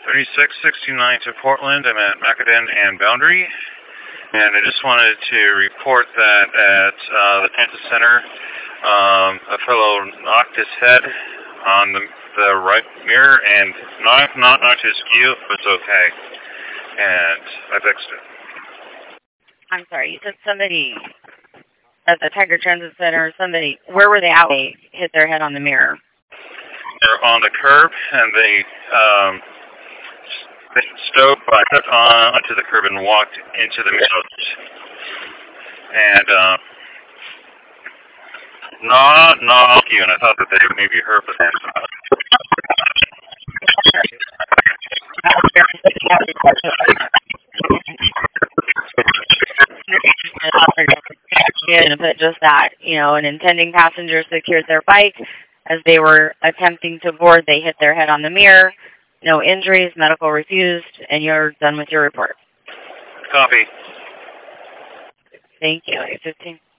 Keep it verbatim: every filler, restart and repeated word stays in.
thirty-six sixty-nine to Portland. I'm at Macadam and Boundary. And I just wanted to report that at uh, the Transit Center, um, a fellow knocked his head on the, the right mirror and not, not knocked his skew, but it's okay. And I fixed it. I'm sorry, you said somebody at the Tiger Transit Center, somebody, where were they at? They hit their head on the mirror. They're on the curb, and they, um, they stowed back up on, onto the curb and walked into the mirror. And, uh, not, not you, and I thought that they maybe hurt, but they're not. But just that, you know, an intending passenger secured their bike. As they were attempting to board, they hit their head on the mirror. No injuries, medical refused, and you're done with your report. Copy. Thank you. eight fifteen.